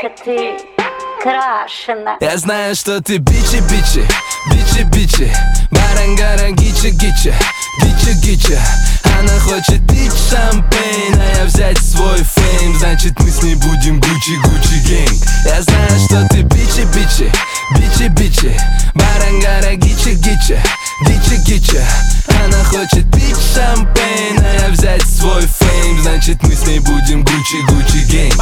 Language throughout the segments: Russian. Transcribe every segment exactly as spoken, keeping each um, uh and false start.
Детка, ты крашена. Я знаю, что ты бичи-бичи, бичи-бичи, барангара гича-гича, гича-гича. Она хочет пить шампейн, а я взять свой фейм. Значит, мы с ней будем Гуччи-Гуччи гэнг. Я знаю, что ты бичи-бичи, бичи-бичи, барангара гича-гича, гича-гича. Она хочет пить шампейн, а я взять свой фейм. Значит, мы с ней будем Гуччи-Гуччи гэнг.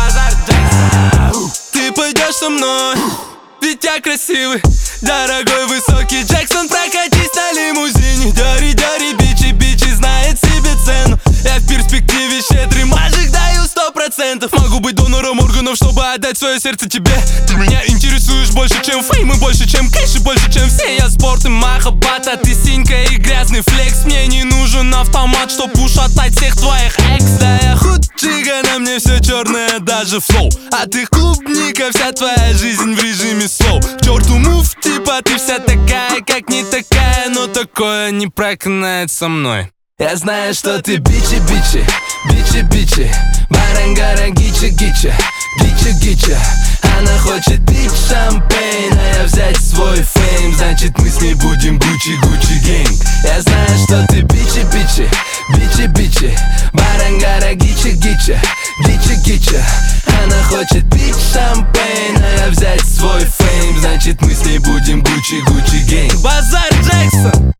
Ты пойдешь со мной, ведь я красивый, дорогой, высокий Джексон. Прокатись на лимузине, дяри-дяри, бичи-бичи, знает себе цену. Я в перспективе щедрый мажик, даю сто процентов. Могу быть донором органов, чтобы отдать свое сердце тебе. Ты меня интересуешь больше, чем фейм, и больше, чем кэш, и больше, чем все. Я спорт и махабат, а ты синька и грязный флекс. Мне не нужен автомат, чтоб ушатать всех твоих экс. Да я худчика, на мне все черное, даже флоу. А ты клубника, вся твоя жизнь в режиме слоу. К черту мув, типа ты вся такая, как не такая, но такое не проканает со мной. Я знаю, что ты бичи-бичи, бичи-бичи, барангара гича-гича, гича-гича. Она хочет пить шампейн, а я взять свой фейм. Значит, мы с ней будем Гуччи-Гуччи гэнг. Я знаю, что ты бичи-бичи, бичи-бичи, барангара гича-гича, гича-гича. Она хочет пить шампейн, а я взять свой фейм. Значит, мы с ней будем Гуччи-Гуччи гэнг. Базар Джексон.